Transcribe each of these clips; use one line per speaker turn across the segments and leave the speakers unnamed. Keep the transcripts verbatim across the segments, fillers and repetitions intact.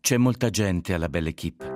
C'è molta gente alla Belle Équipe.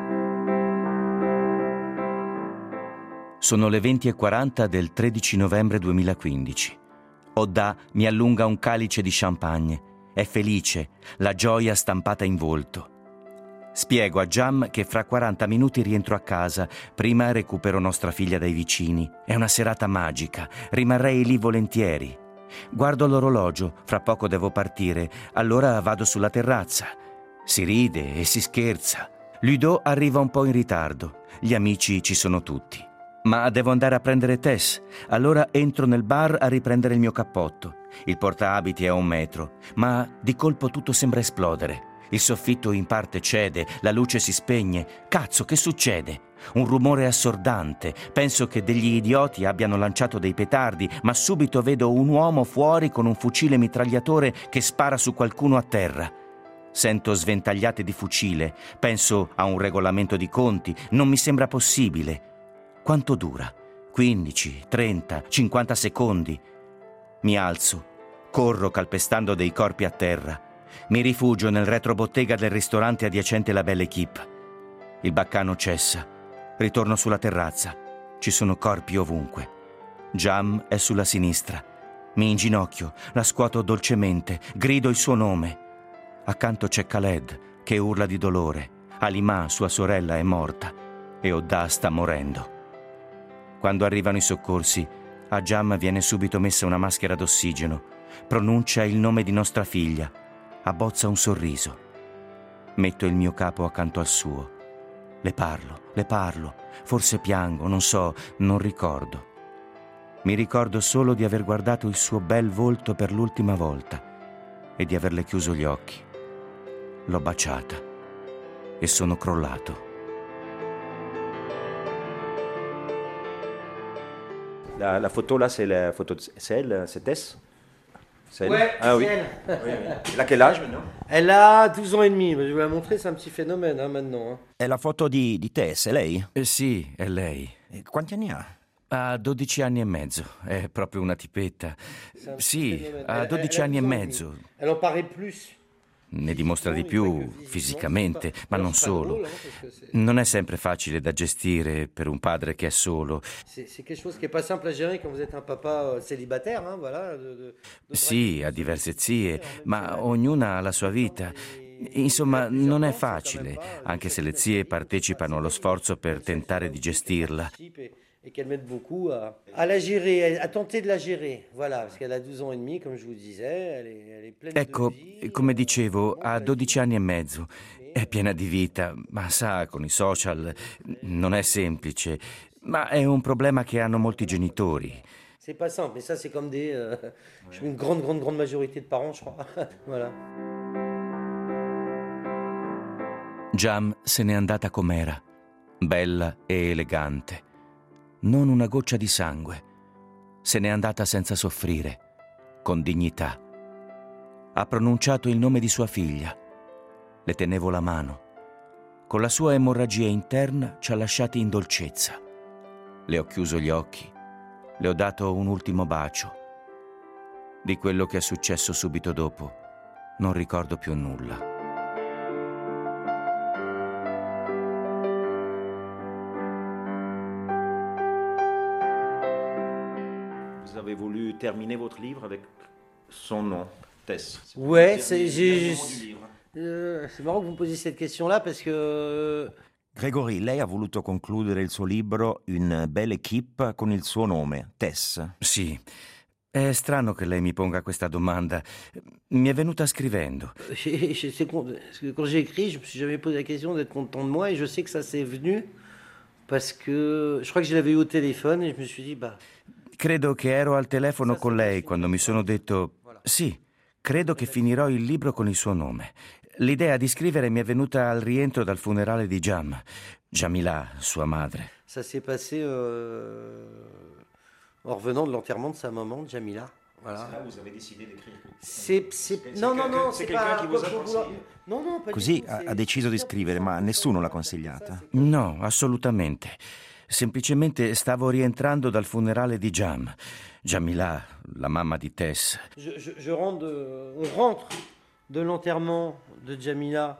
Sono le venti e quaranta del tredici novembre duemilaquindici. Oda mi allunga un calice di champagne. È felice, la gioia stampata in volto. Spiego a Jam che fra quaranta minuti rientro a casa, prima recupero nostra figlia dai vicini. È una serata magica, rimarrei lì volentieri. Guardo l'orologio, fra poco devo partire, allora vado sulla terrazza. Si ride e si scherza. Ludo arriva un po' in ritardo, gli amici ci sono tutti. Ma devo andare a prendere Tess, allora entro nel bar a riprendere il mio cappotto. Il portaabiti è a un metro, ma di colpo tutto sembra esplodere. Il soffitto in parte cede, la luce si spegne. Cazzo, che succede? Un rumore assordante. Penso che degli idioti abbiano lanciato dei petardi, ma subito vedo un uomo fuori con un fucile mitragliatore che spara su qualcuno a terra. Sento sventagliate di fucile, penso a un regolamento di conti, non mi sembra possibile. Quanto dura? quindici, trenta, cinquanta secondi. Mi alzo, corro calpestando dei corpi a terra. Mi rifugio nel retrobottega del ristorante adiacente alla Belle Équipe. Il baccano cessa. Ritorno sulla terrazza. Ci sono corpi ovunque. Jam è sulla sinistra. Mi inginocchio, la scuoto dolcemente, grido il suo nome. Accanto c'è Khaled, che urla di dolore. Halima, sua sorella, è morta. E Oda sta morendo. Quando arrivano i soccorsi, a Jam viene subito messa una maschera d'ossigeno. Pronuncia il nome di nostra figlia. Abbozza un sorriso. Metto il mio capo accanto al suo. Le parlo, le parlo. Forse piango, non so, non ricordo. Mi ricordo solo di aver guardato il suo bel volto per l'ultima volta e di averle chiuso gli occhi. L'ho baciata e sono crollato.
La, la photo là, c'est la photo de c'est elle, c'est Tess. C'est elle.
Ouais,
ah
c'est
oui.
elle.
Oui, oui. Elle a quel âge maintenant?
Elle a douze ans et demi, je vais vous la montrer, c'est un petit phénomène hein, maintenant. Hein.
È la foto di, di Tess, è lei?
Eh sì, è lei.
E quanti anni ha?
Ha dodici anni e mezzo, è proprio una tipetta. Sì, ha
Elle-
dodici
elle a
anni e
douze ans et
mezzo.
demi. Elle en paraît plus.
Ne dimostra di più fisicamente, ma non solo. Non è sempre facile da gestire per un padre che è solo.
C'est c'est quelque chose qui est pas simple à gérer quand vous êtes un papa euh, célibataire, hein, voilà. De, de, de
Sì, ha diverse zie, ma ognuna ha la sua vita. Insomma, non è facile, anche se le zie partecipano allo sforzo per tentare di gestirla.
Et qu'elle m'aide beaucoup à, à la gérer, à tenter de la gérer. Voilà, parce qu'elle a douze ans et demi, comme je vous disais, elle est, elle est pleine
Ecco,
de vie.
come dicevo, ha dodici anni e mezzo. È piena di vita, ma sa, con i social non è semplice. Ma è un problema che hanno molti genitori.
C'est pas simple, mais ça c'est comme des... Euh, ouais. Une grande, grande, grande majorité de parents, je crois. Voilà.
Jam se n'è andata com'era, bella e elegante. Non una goccia di sangue. Se n'è andata senza soffrire, con dignità. Ha pronunciato il nome di sua figlia. Le tenevo la mano. Con la sua emorragia interna ci ha lasciati in dolcezza. Le ho chiuso gli occhi. Le ho dato un ultimo bacio. Di quello che è successo subito dopo, non ricordo più nulla.
Vous avez voulu terminer votre livre avec son nom, Tess. C'est
Ouais,
le
c'est
dernier-
j'ai-
dernier mot du livre.
euh, c'est marrant que vous me posiez cette question-là parce que... euh,
Gregory, lei ha voluto concludere il suo libro in Belle Équipe con il suo nome, Tess.
Sì, è strano che lei mi ponga questa domanda. Mi è venuta scrivendo.
je- je sais qu'on- parce que quand j'ai écrit, je me suis jamais posé la question d'être content de moi et je sais que ça s'est venu parce que je crois que je l'avais eu au téléphone et je me suis dit, bah...
Credo che ero al telefono con lei quando mi sono detto sì, credo che finirò il libro con il suo nome. L'idea di scrivere mi è venuta al rientro dal funerale di Jam. Jamila, sua madre.
Ça s'est passé euh, en revenant de l'enterrement de sa maman, Jamila. Voilà.
C'est là où vous avez décidé d'écrire.
C'est, c'est...
C'est
Non, non,
quelqu'un-
non,
c'est
c'est
quelqu'un
pas...
qui vous a
comme
conseillé.
vouloir- Non, non, pas du
Così
tout,
ha,
c'est-
ha deciso di scrivere, ma nessuno l'ha consigliata.
No, assolutamente. Semplicemente stavo rientrando dal funerale di Jam. Jamila, la mamma di Tess.
Je, je, je rentre de- on rentre de l'enterrement de Jamila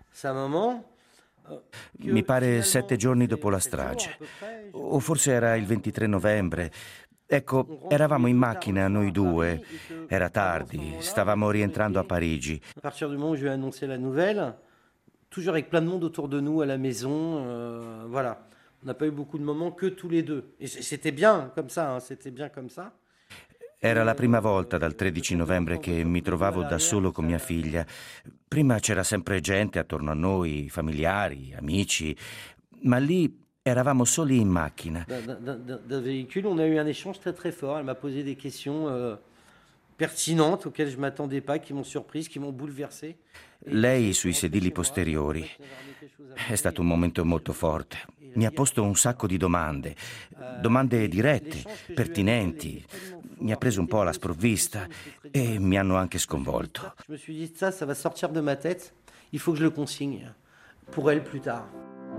sa maman.
Mi pare sette giorni dopo la strage, o forse era il ventitré novembre. Ecco, eravamo in macchina noi due, era tardi, stavamo rientrando a Parigi.
À partir du moment où je lui ai annoncé la nouvelle, toujours avec plein de monde autour de nous à la maison, euh, voilà. On n'a pas eu beaucoup de moments que tous les deux. Et c'était bien comme ça, hein, c'était bien comme ça.
Era la prima volta dal tredici novembre che mi trovavo da solo con mia figlia. Prima c'era sempre gente attorno a noi, familiari, amici, ma lì eravamo soli in macchina.
D'un véhicule, on a eu un échange très très fort. Elle m'a posé des questions euh, pertinentes auxquelles je ne m'attendais pas, qui m'ont surprise, qui m'ont bouleversé.
Lei sui sedili posteriori. È stato un momento molto forte. Mi ha posto un sacco di domande, domande dirette, pertinenti. Mi ha preso un po' alla sprovvista e mi hanno anche sconvolto.
Je me suis dit, ça, ça va sortir de ma tête. Il faut que je le consigne pour elle plus tard.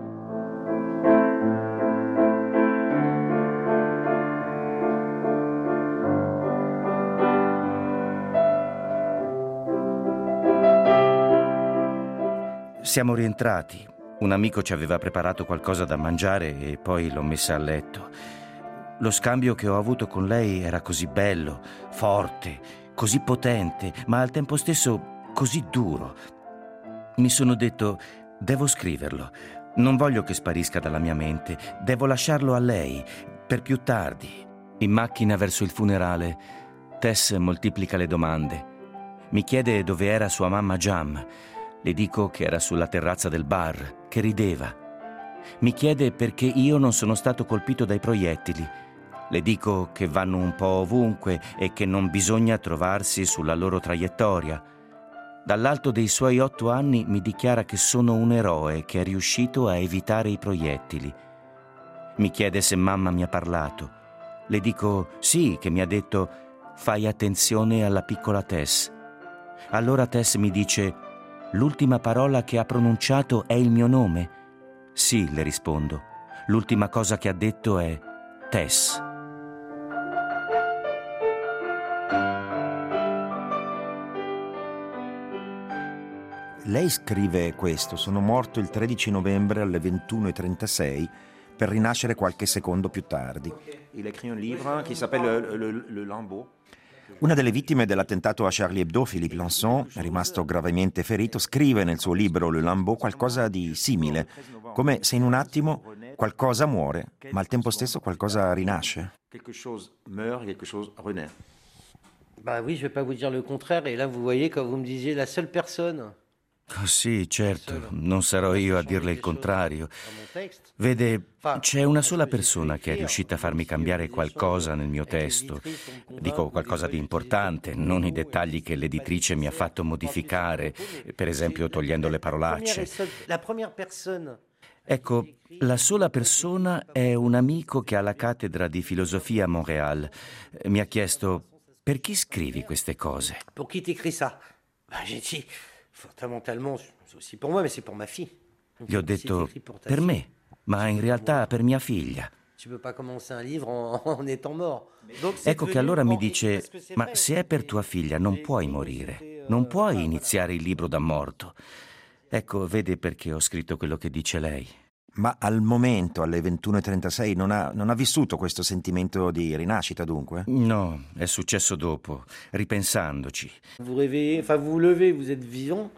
Siamo rientrati. Un amico ci aveva preparato qualcosa da mangiare e poi l'ho messa a letto. Lo scambio che ho avuto con lei era così bello, forte, così potente, ma al tempo stesso così duro. Mi sono detto, devo scriverlo. Non voglio che sparisca dalla mia mente. Devo lasciarlo a lei, per più tardi. In macchina verso il funerale, Tess moltiplica le domande. Mi chiede dove era sua mamma Jam. Le dico che era sulla terrazza del bar, che rideva. Mi chiede perché io non sono stato colpito dai proiettili. Le dico che vanno un po' ovunque e che non bisogna trovarsi sulla loro traiettoria. Dall'alto dei suoi otto anni mi dichiara che sono un eroe che è riuscito a evitare i proiettili. Mi chiede se mamma mi ha parlato. Le dico sì, che mi ha detto «Fai attenzione alla piccola Tess». Allora Tess mi dice «L'ultima parola che ha pronunciato è il mio nome?» «Sì», le rispondo. «L'ultima cosa che ha detto è Tess».
Lei scrive questo: sono morto il tredici novembre alle ventuno e trentasei per rinascere qualche secondo più tardi.
Il écrit un livre qui s'appelle Le, le, le Lambeau.
Una delle vittime dell'attentato a Charlie Hebdo, Philippe Lançon, rimasto gravemente ferito, scrive nel suo libro Le Lambeau qualcosa di simile, come se in un attimo qualcosa muore, ma al tempo stesso qualcosa rinasce.
Quelque chose meurt, quelque chose renaît.
Bah oui, je vais pas vous dire le contraire. Et là, vous voyez, quand vous me disiez la seule personne.
Oh, sì, certo, non sarò io a dirle il contrario. Vede, c'è una sola persona che è riuscita a farmi cambiare qualcosa nel mio testo. Dico qualcosa di importante, non i dettagli che l'editrice mi ha fatto modificare, per esempio togliendo le parolacce.
La prima persona.
Ecco, la sola persona è un amico che ha la cattedra di filosofia a Montréal. Mi ha chiesto, per chi scrivi queste cose?
Per chi ti écris ça? Bah, j'ai dit, fondamentalement, c'est aussi pour moi, mais c'est pour ma fille.
Gli ho detto, per me, ma in realtà per mia figlia.
Tu peux pas commencer un livre en, en étant mort.
Ecco che allora mi dice, ma se è per tua figlia non puoi morire, non puoi iniziare il libro da morto. Ecco, vede perché ho scritto quello che dice lei.
Ma al momento, alle ventuno e trentasei, non ha, non ha vissuto questo sentimento di rinascita, dunque?
No, è successo dopo, ripensandoci.
Vous réveillez, enfin vous vous levez, vous êtes vivant.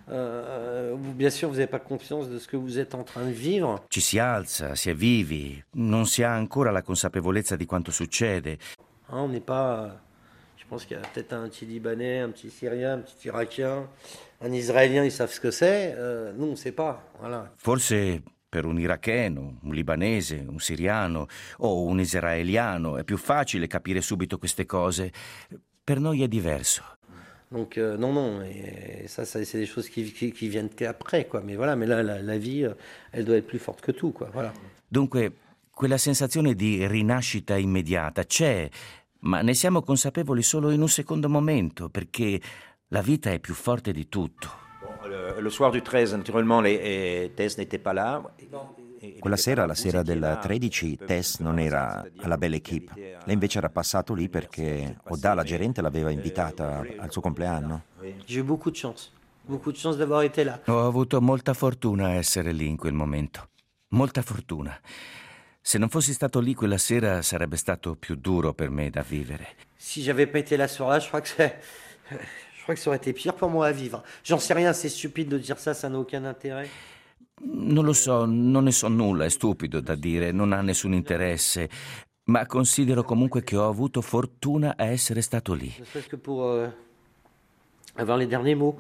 Euh, vous, bien sûr, vous n'avez pas conscience de ce que vous êtes en train de vivre.
Ci si alza, si è vivi, non si ha ancora la consapevolezza di quanto succede.
Hein, on n'est pas... Je pense qu'il y a peut-être un petit Libanais, un petit Syrien, un petit Irakien, un Israélien, ils savent ce que c'est. Euh, nous, on ne sait pas. Voilà.
Forse per un iracheno, un libanese, un siriano o un israeliano è più facile capire subito queste cose. Per noi è diverso.
Donc euh, non, non, et ça, ça c'est des choses qui, qui, qui viennent qu'après, quoi. Mais voilà, mais là, la, la vie, elle doit être plus forte que tout, quoi. Voilà.
Dunque, quella sensazione di rinascita immediata c'è, ma ne siamo consapevoli solo in un secondo momento, perché la vita è più forte di tutto.
Bon, le, le soir du treize, naturellement, les, les, Tess n'était pas là.
Quella sera, la sera del tredici, Tess non era alla Belle Équipe. Lei invece era passato lì perché Oda, la gerente, l'aveva invitata al suo compleanno.
J'ai eu beaucoup de chance. beaucoup de chance d'avoir été là.
Ho avuto molta fortuna a essere lì in quel momento. Molta fortuna. Se non fossi stato lì quella sera sarebbe stato più duro per me da vivere.
Si j'avais pas été là ce soir-là, je crois que c'est- je crois que ça aurait été pire pour moi à vivre. J'en sais rien, c'est stupide de dire ça, ça n'a aucun intérêt.
Non lo so, non ne so nulla, è stupido da dire, non ha nessun interesse, ma considero comunque che ho avuto fortuna a essere stato lì.
Ne serait-ce que pour euh, avoir les derniers mots.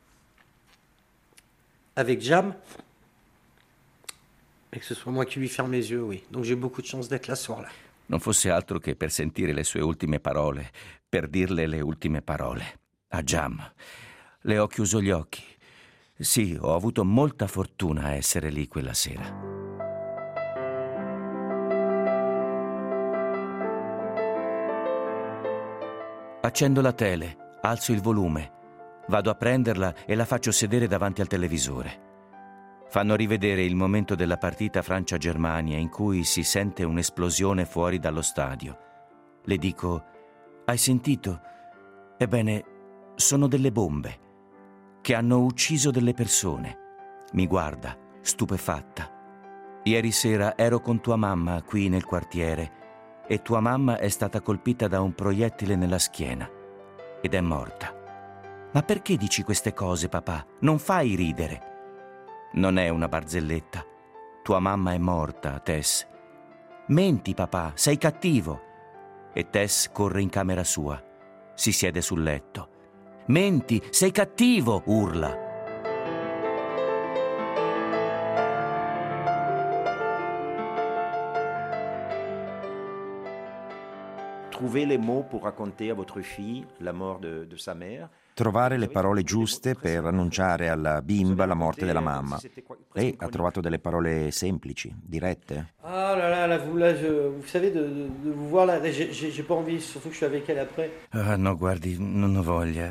Avec Jam, et que ce soit moi qui lui ferme les yeux, oui. Donc j'ai beaucoup de chance d'être là ce soir-là.
Non fosse altro che per sentire le sue ultime parole, per dirle le ultime parole. A Jam. Le ho chiuso gli occhi. Sì, ho avuto molta fortuna a essere lì quella sera. Accendo la tele, alzo il volume, vado a prenderla e la faccio sedere davanti al televisore. Fanno rivedere il momento della partita Francia-Germania in cui si sente un'esplosione fuori dallo stadio. Le dico: hai sentito? Ebbene, sono delle bombe che hanno ucciso delle persone. Mi guarda, stupefatta. Ieri sera ero con tua mamma qui nel quartiere e tua mamma è stata colpita da un proiettile nella schiena ed è morta. Ma perché dici queste cose, papà? Non fai ridere. Non è una barzelletta. Tua mamma è morta, Tess. Menti, papà, sei cattivo. E Tess corre in camera sua. Si siede sul letto. Menti, sei cattivo, urla.
Trouvez les mots pour raconter à votre fille la mort de, de sa mère.
Trovare le parole giuste per annunciare alla bimba la morte della mamma. Lei ha trovato delle parole semplici, dirette.
Ah là là, là, vous, là, je, vous savez, de, de, de vous voir là, j'ai, j'ai j'ai pas envie, surtout que je suis avec elle après.
Ah, no, guardi, non ho voglia.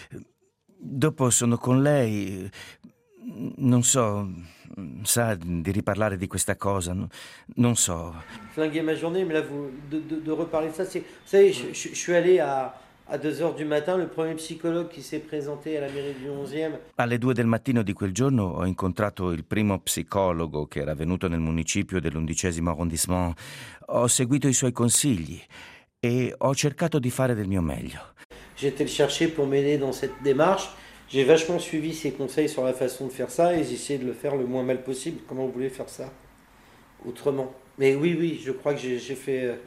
Dopo sono con lei. Non so, sa, di riparlare di questa cosa. Non, non so.
Flinguer ma journée, mais là, vous, de, de, de reparler de ça, c'est... Vous savez, je, je, je suis allé à, à deux heures du matin, le premier psychologue qui s'est présenté à la mairie du onzième.
Alle due del mattino di quel giorno ho incontrato il primo psicologo che era venuto nel municipio dell'undicesimo arrondissement. Ho seguito i suoi consigli e ho cercato di fare del mio meglio.
J'ai été le chercher pour m'aider dans cette démarche. J'ai vachement suivi ses conseils sur la façon de faire ça et j'ai essayé de le faire le moins mal possible. Comment vous voulez faire ça autrement? Mais oui, oui, je crois que j'ai, j'ai fait... Euh,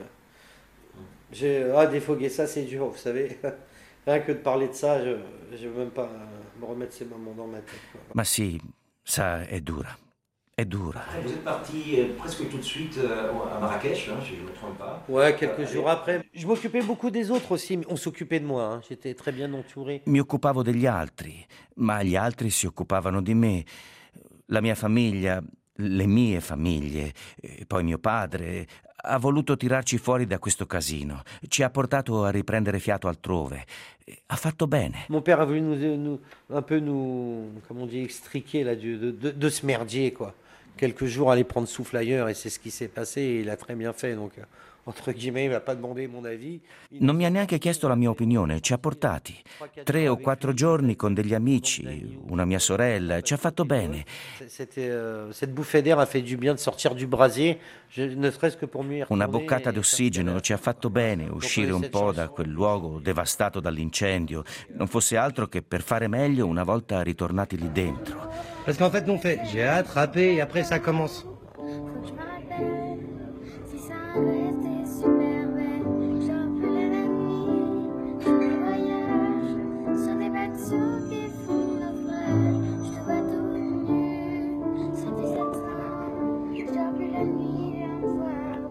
j'ai, ah, défoguer ça, c'est dur, vous savez. Rien que de parler de ça, je ne veux même pas euh, me remettre ces moments dans ma tête, quoi.
Ma sì, sa, è dura. È dura.
Vous êtes parti presque tout de suite à Marrakech, hein, si je ne me trompe pas.
Ouais, quelques jours après. Je m'occupais beaucoup des autres aussi, mais on s'occupait de moi, hein. J'étais très bien entouré.
Mi occupavo degli altri, ma gli altri si occupavano di me. La mia famiglia, le mie famiglie, e poi mio padre, ha voluto tirarci fuori da questo casino. Ci ha portato a riprendere fiato altrove. Ha fatto bene.
Mon père a voulu nous, nous un peu nous, comment on dit, extriquer là, de, de, de ce merdier, quoi. Quelques jours aller prendre souffle ailleurs et c'est ce qui s'est passé et il a très bien fait, donc entre guillemets il m'a pas demandé mon avis.
Non mi ha neanche chiesto la mia opinione, ci ha portati. Tre o quattro giorni con degli amici, una mia sorella, ci ha fatto bene.
C'était, euh, cette bouffée d'air a fait du bien de sortir du brasier, je, ne serait-ce que pour mieux y retourner.
Una boccata d'ossigeno ci ha fatto bene uscire un po' da quel luogo devastato dall'incendio. Non fosse altro che per fare meglio una volta ritornati lì dentro.
Parce qu'en fait, nous on fait j'ai attrapé et après ça commence.
Faut que je me rappelle, si ça avait été super belle, j'appelais la nuit, je me voyage, sur des bateaux qui font naufrage, je te vois tout nu, sur des satin, j'appelle la nuit, viens me voir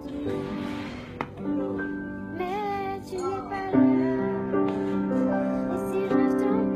tout. Mais tu n'es pas là, et si je reste en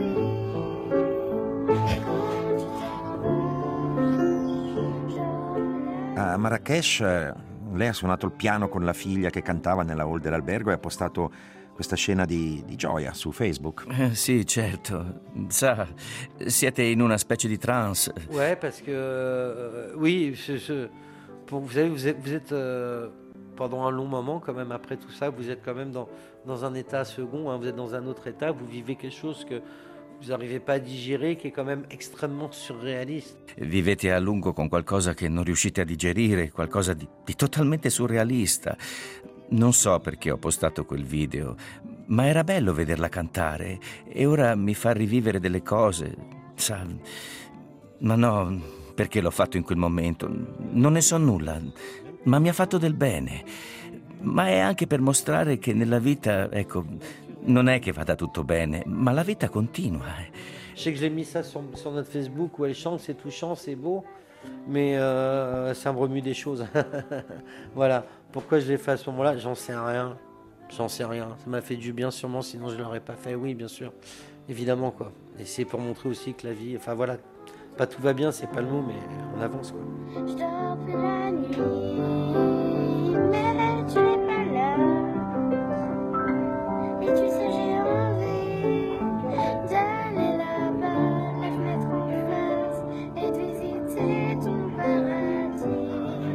paix, quand tu t'en vas, j'appelle la
A Marrakech eh, lei ha suonato il piano con la figlia che cantava nella hall dell'albergo e ha postato questa scena di, di gioia su Facebook.
Eh, sì, certo. Sa, siete in una specie di trance.
Ouais, parce que euh, oui, je, je, pour, vous savez, vous êtes, vous êtes euh, pendant un long moment quand même après tout ça, vous êtes quand même dans, dans un état second, hein, vous êtes dans un autre état, vous vivez quelque chose que vous n'arrivez pas à digérer, qui est quand même extrêmement surréaliste.
Vivete a lungo con qualcosa che non riuscite a digerire, qualcosa di, di totalmente surrealista. Non so perché ho postato quel video, ma era bello vederla cantare e ora mi fa rivivere delle cose, sa. Ma no, perché l'ho fatto in quel momento? Non ne so nulla, ma mi ha fatto del bene. Ma è anche per mostrare che nella vita, ecco, non è che vada tutto bene, ma la vita continua.
Je sais que j'ai mis ça sur, sur notre Facebook où elle chante, c'est touchant, c'est beau, mais euh, ça me remue des choses. Voilà. Pourquoi je l'ai fait à ce moment-là, j'en sais rien. J'en sais rien. Ça m'a fait du bien sûrement, sinon je ne l'aurais pas fait. Oui, bien sûr. Évidemment, quoi. Et c'est pour montrer aussi que la vie... Enfin, voilà. Pas tout va bien, c'est pas le mot, mais on avance, quoi.
Je dors plus la nuit, mais tu n'es pas là. Et tu sais, j'ai envie d'aller là-bas, la fenêtre en face, et de visiter ton paradis.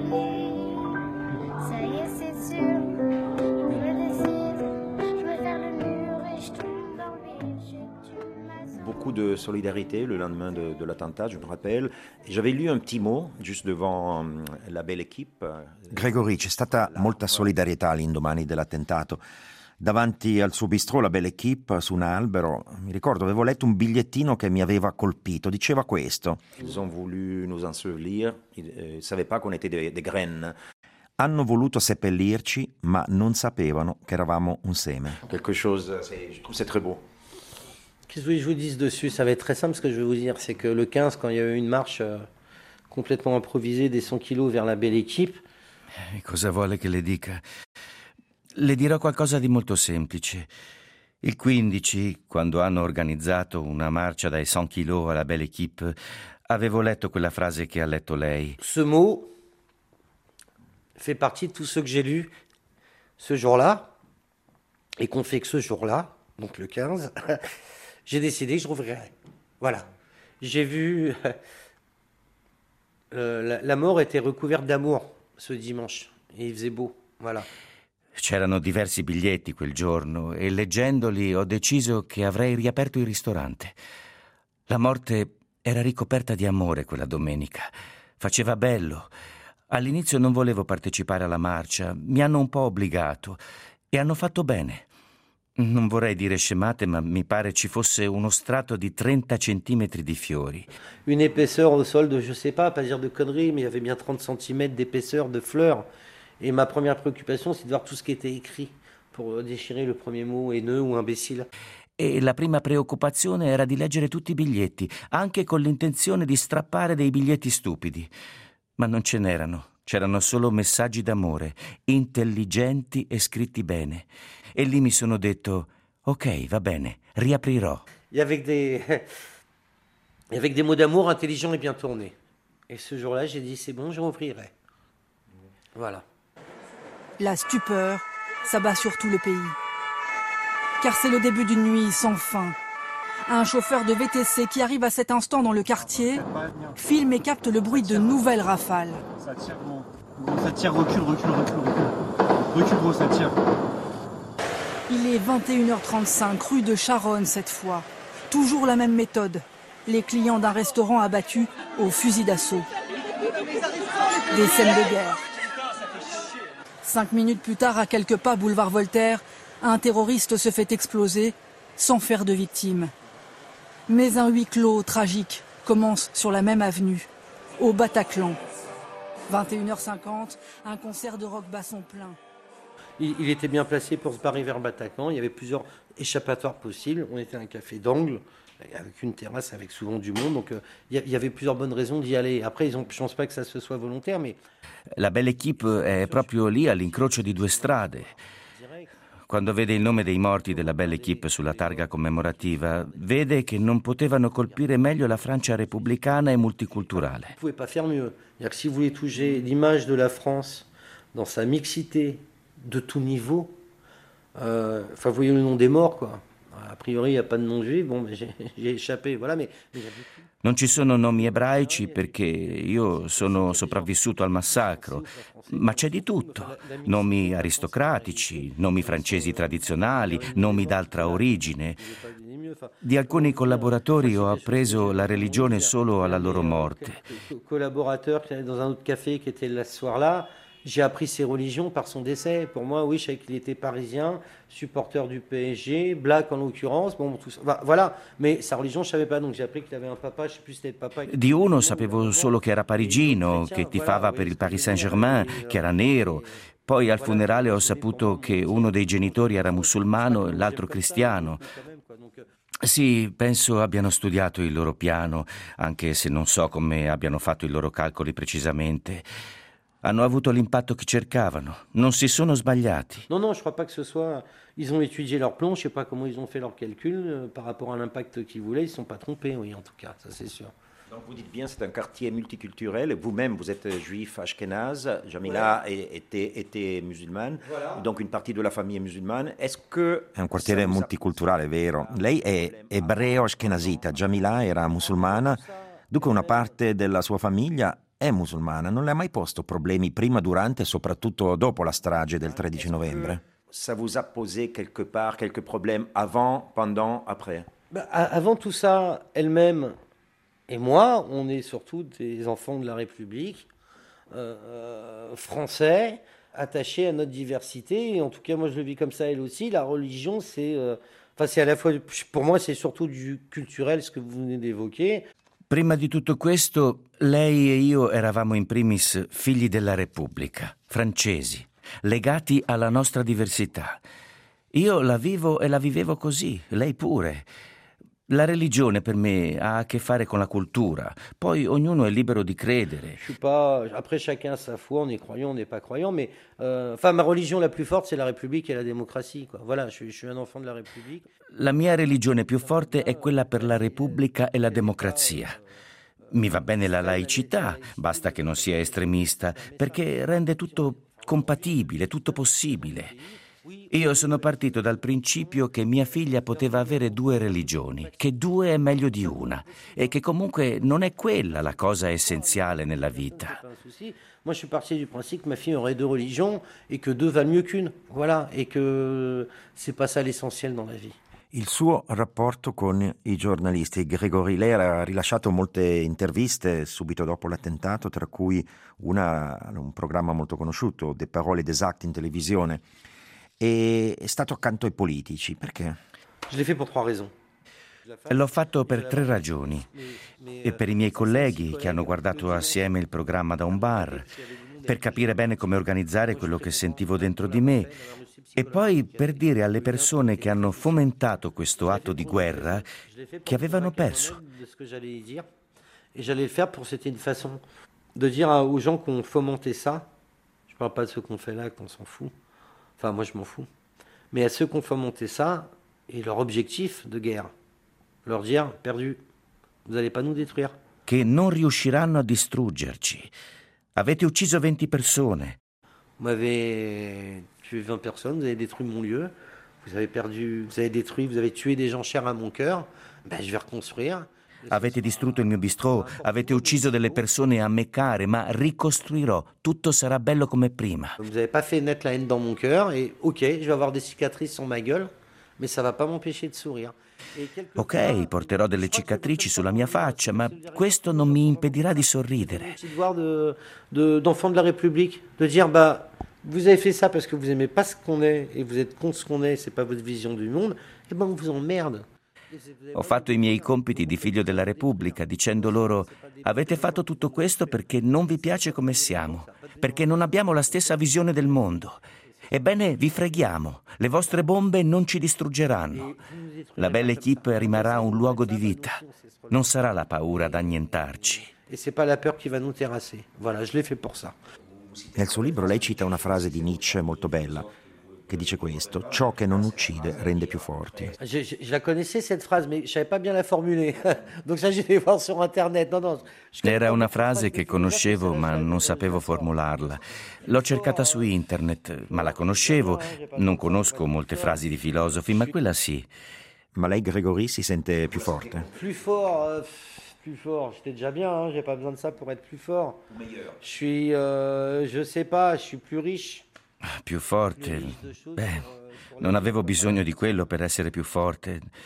Ça y est, c'est sûr, je me décide, je me ferme le mur et je tombe dans le vide. Tu m'as
Beaucoup de solidarité le lendemain de, de l'attentat, je me rappelle. Et j'avais lu un petit mot juste devant la belle équipe.
Gregory, c'è stata molta solidarietà all'indomani dell'attentato. Davanti al suo bistrò, la Belle Équipe, su un albero, mi ricordo, avevo letto un bigliettino che mi aveva colpito. Diceva questo:
Ils ont voulu nous ensevelir, ils ne savaient pas qu'on était des, des graines.
hanno voluto seppellirci, ma non sapevano che eravamo un seme.
Quelque chose, c'est, je trouve c'est très beau.
Qu'est-ce que je vous dise dessus? Ça va être très simple, ce que je vais vous dire. C'est que le quinze, quand il y a eu une marche euh, complètement improvisée des cent kilos vers la Belle Équipe...
E cosa vuole che le dica? Le dirò qualcosa di molto semplice. Il quindici, quando hanno organizzato una marcia dai cent kilos alla Belle Équipe, avevo letto quella frase che ha letto lei.
Ce mot fait partie de tous ceux que j'ai lus ce jour-là, et qu'on fait que ce jour-là, donc le quinze, j'ai décidé que je rouvrirais. Voilà. J'ai vu... euh, la, la mort était recouverte d'amour ce dimanche, et il faisait beau. Voilà.
C'erano diversi biglietti quel giorno e leggendoli ho deciso che avrei riaperto il ristorante. La morte era ricoperta di amore quella domenica. Faceva bello. All'inizio non volevo partecipare alla marcia, mi hanno un po' obbligato e hanno fatto bene. Non vorrei dire scemate, ma mi pare ci fosse uno strato di trenta centimetri di fiori.
Une épaisseur au sol de, je sais pas, pas dire de conneries, mais il y avait bien trente centimètres d'épaisseur de fleurs. Et ma première préoccupation, c'est de voir tout ce qui était écrit pour déchirer le premier mot haineux ou imbécile.
E la prima preoccupazione era di leggere tutti i biglietti, anche con l'intenzione di strappare dei biglietti stupidi. Ma non ce n'erano, c'erano solo messaggi d'amore, intelligenti e scritti bene. E lì mi sono detto, ok, va bene, riaprirò.
Et avec des, et avec des mots d'amour intelligents et bien tournés. Et ce jour-là, j'ai dit, c'est bon, je rouvrirai. Voilà.
La stupeur s'abat sur tout le pays. Car c'est le début d'une nuit sans fin. Un chauffeur de V T C qui arrive à cet instant dans le quartier filme et capte le bruit de nouvelles rafales.
Ça tire, gros. Gros, ça tire, recule, recule, recule, recule. Recule, gros, ça tire.
Il est vingt et une heures trente-cinq, rue de Charonne cette fois. Toujours la même méthode. Les clients d'un restaurant abattus au fusil d'assaut. Des scènes de guerre. Cinq minutes plus tard, à quelques pas, boulevard Voltaire, un terroriste se fait exploser sans faire de victimes. Mais un huis clos tragique commence sur la même avenue, au Bataclan. vingt et une heures cinquante, un concert de rock basson plein.
Il, il était bien placé pour se barrer vers Bataclan. Il y avait plusieurs échappatoires possibles. On était à un café d'angle, avec une terrasse avec souvent du monde. Donc euh, il y avait plusieurs bonnes raisons d'y aller. Après, ils ont, je ne pense pas que ça se soit volontaire, mais...
La Belle Équipe è proprio lì all'incrocio di due strade. Quando vede il nome dei morti della Belle Équipe sulla targa commemorativa, vede che non potevano colpire meglio la Francia républicaine et multiculturale.
Vous ne pouvez pas faire mieux. C'est-à-dire que si vous voulez toucher l'image de la France dans sa mixité de tout niveau, euh, enfin, vous voyez le nom des morts, quoi. A priori, il n'y a pas de nom juif, bon, mais j'ai, j'ai échappé, voilà, mais... mais
Non ci sono nomi ebraici perché io sono sopravvissuto al massacro, ma c'è di tutto. Nomi aristocratici, nomi francesi tradizionali, nomi d'altra origine. Di alcuni collaboratori ho appreso la religione solo alla loro morte.
Collaborateur qui allait dans un autre café qui était là ce soir-là, j'ai appris ses religions par son décès. Pour moi, oui, je savais qu'il était parisien, supporter du P S G, black en l'occurrence, bon, tout ça. Voilà, mais sa religion, je savais pas, donc j'ai appris qu'il avait un papa, je sais plus si c'était le papa.
Di uno sapevo solo che era parigino, che tifava per il Paris Saint-Germain, che era nero. Poi al funerale ho saputo che uno dei genitori era musulmano e l'altro cristiano. Sì, penso abbiano studiato il loro piano, anche se non so come abbiano fatto i loro calcoli precisamente. Hanno avuto l'impatto che cercavano, non si sono sbagliati.
Non, non, je crois pas que ce soit... Ils ont étudié leur plomb, je sais pas comment ils ont fait leurs calculs, euh, par rapport à l'impact qu'ils voulaient, ils ne sont pas trompés, oui, en tout cas, ça c'est sûr.
Donc vous dites bien, c'est un quartier multiculturel. Vous-même, vous êtes juif ashkénaze. Jamila ouais. était, était musulmane. Voilà. Donc une partie de la famille est musulmane. Est-ce que...
È un quartiere multiculturale, vero. Lei è ebreo ashkenazita, Jamila era musulmana, dunque una parte della sua famiglia è musulmana. Non le ha mai posto problemi prima, durante e soprattutto dopo la strage del tredici novembre?
Ça vous a posé quelque part quelques problèmes avant, pendant, après?
Bah, avant tout ça, elle-même et moi, on est surtout des enfants de la République, euh, français, attachés à notre diversité. Et en tout cas, moi, je le vis comme ça, elle aussi. La religion, c'est, euh, enfin, c'est à la fois, pour moi, c'est surtout du culturel, ce que vous venez d'évoquer.
Prima di tutto questo, lei e io eravamo in primis figli della Repubblica, francesi, legati alla nostra diversità. Io la vivo e la vivevo così, lei pure. La religione per me ha a che fare con la cultura, poi ognuno è libero di credere.
Je suis pas, après chacun a sa foi, on est croyant, on n'est pas croyant, mais euh, enfin ma religion la plus forte c'est la République et la démocratie, quoi. Voilà, je, je suis un enfant de la République.
La mia religione più forte è quella per la Repubblica e la democrazia. Mi va bene la laicità, basta che non sia estremista, perché rende tutto compatibile, tutto possibile. Io sono partito dal principio che mia figlia poteva avere due religioni, che due è meglio di una e che comunque non è quella la cosa essenziale nella vita.
Moi, je suis parti du principe que ma fille aurait deux religions et que deux valent mieux qu'une. Voilà, et que c'est pas ça l'essentiel dans la vie.
Il suo rapporto con i giornalisti, Grégory, lei ha rilasciato molte interviste subito dopo l'attentato, tra cui una a un programma molto conosciuto, Des Paroles des Actes in televisione. E è stato accanto ai politici, perché?
Je l'ai fait pour trois raisons.
L'ho fatto per tre ragioni. E per i miei colleghi che hanno guardato assieme il programma da un bar, per capire bene come organizzare quello che sentivo dentro di me, e poi per dire alle persone che hanno fomentato questo atto di guerra che avevano perso.
Et j'allais le faire pour c'était une façon de dire aux gens qui ont fomenté ça. Je parle pas de ceux qu'on fait là, qu'on s'en fout. Enfin, moi, je m'en fous. Mais à ceux qui ont fomenté ça, et leur objectif de guerre, leur dire, perdu, vous n'allez pas nous détruire.
Che non riusciranno a distruggerci. Avete ucciso venti persone.
Vous m'avez tué vingt personnes, vous avez détruit mon lieu, vous avez perdu, vous avez détruit, vous avez tué des gens chers à mon cœur, ben, je vais reconstruire.
Avete distrutto il mio bistrò, avete ucciso delle persone a me care, ma ricostruirò, tutto sarà bello come prima.
Vous n'avez pas fait naître la haine dans mon cœur, et ok, je vais avoir des cicatrices sur ma gueule, mais ça va pas m'empêcher de sourire.
Ok, porterò delle cicatrici sulla mia faccia, ma questo non mi impedirà di sorridere.
Un petit devoir de, de, d'enfant de la République, de dire, bah, vous avez fait ça parce que vous aimez pas ce qu'on est, et vous êtes contre ce qu'on est, c'est pas votre vision du monde, et ben on vous emmerde.
Ho fatto i miei compiti di figlio della Repubblica dicendo loro: avete fatto tutto questo perché non vi piace come siamo, perché non abbiamo la stessa visione del mondo. Ebbene, vi preghiamo, le vostre bombe non ci distruggeranno. La Belle Équipe rimarrà un luogo di vita. Non sarà la paura ad annientarci.
E c'est pas la peur qui va nous terrasser. Voilà, je l'ai fait pour ça.
Nel suo libro lei cita una frase di Nietzsche molto bella, che dice questo: ciò che non uccide rende più forti.
Je, je, je la connaissais cette phrase, mais je savais pas bien la formuler. Donc ça, j'ai voir sur internet. Non, non.
Era una frase che conoscevo, ma non sapevo formularla. L'ho cercata su internet, ma la conoscevo. Non conosco molte frasi di filosofi, ma quella sì.
Ma lei, Grégory, si sente più forte?
Plus fort, euh, plus fort. J'étais déjà bien, hein, j'ai pas besoin de ça pour être plus fort. Je suis, euh, je sais pas, je suis plus riche.
Più forte? Beh, non avevo bisogno di quello per essere più forte.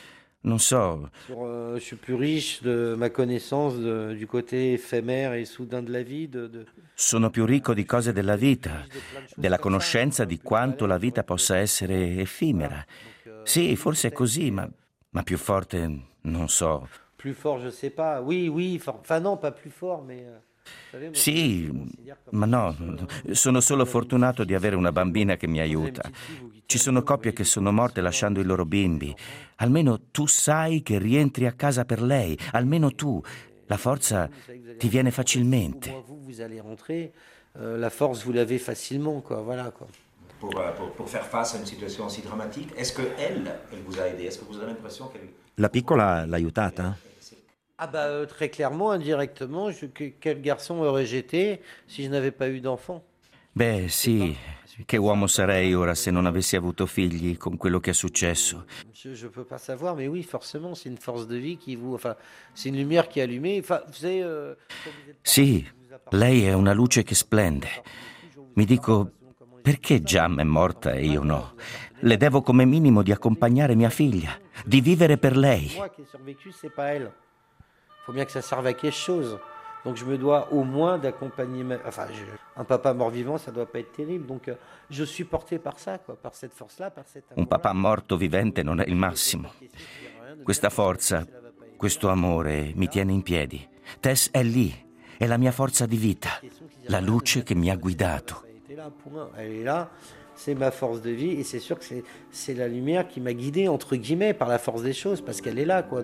non so.
Sur, euh, je suis plus riche de ma connaissance de, du côté éphémère et soudain de la vie. De, de...
Sono più ricco di cose della vita, della conoscenza di quanto la vita possa essere effimera. Sì, forse è così, ma, ma più forte non so.
Plus fort, je sais pas. Oui, oui, for... enfin non, pas plus fort, mais...
Sì, ma no, sono solo fortunato di avere una bambina che mi aiuta. Ci sono coppie che sono morte lasciando i loro bimbi. Almeno tu sai che rientri a casa per lei, almeno tu. La forza ti viene facilmente.
Vous allez rentrer, la force vous l'avez facilement, quoi, voilà, quoi.
Pour, pour, pour faire face à une situation aussi dramatique, est-ce que elle, elle vous a aidé? Est-ce que vous avez l'impression qu'elle...
La piccola l'ha aiutata?
Ah bah euh, très clairement, indirectement, je, que, quel garçon aurais j'été si je n'avais pas eu d'enfant?
Beh, sì, che uomo sarei ora se non avessi avuto figli con quello che è successo.
Je ne peux pas savoir, mais oui, forcément, c'est une force de vie qui vous... Enfin, c'est une lumière qui est allumée. Enfin, vous savez, euh,
sì, lei è una luce che splende. Mi dico, perché Jam è morta e io no? Le devo come minimo di accompagnare mia figlia, di vivere per lei.
Moi qui ai survécu, c'est pas elle. Il faut bien que ça serve à quelque chose. Donc je me dois au moins d'accompagner ma... Enfin, je... un papa mort-vivant, ça doit pas être terrible. Donc euh, je suis porté par ça, quoi, par cette force-là, par cet amour-là.
Un papà morto vivente non è il massimo. Questa forza, questo amore mi tiene in piedi. Tess è lì, è la mia forza di vita, la luce che mi ha guidato.
Elle est là, c'est ma force de vie et c'est sûr que c'est, c'est la lumière qui m'a guidé, entre guillemets, par la force des choses, parce qu'elle est là, quoi.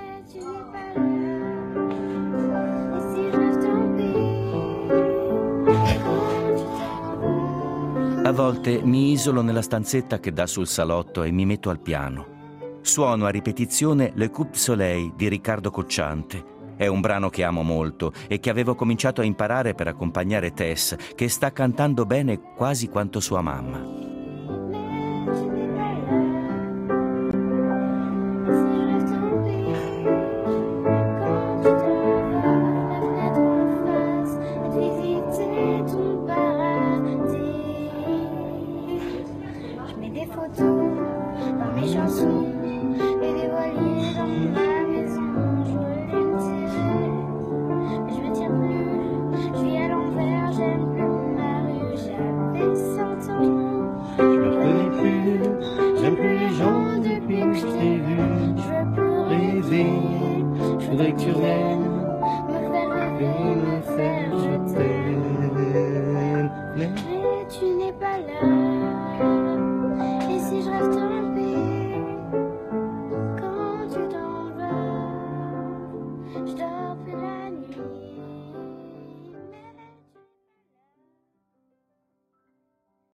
A volte mi isolo nella stanzetta che dà sul salotto e mi metto al piano. Suono a ripetizione Le Coupe Soleil di Riccardo Cocciante. È un brano che amo molto e che avevo cominciato a imparare per accompagnare Tess, che sta cantando bene quasi quanto sua mamma.
Je voudrais que tu reviennes me faire rêver, me faire je t'aime.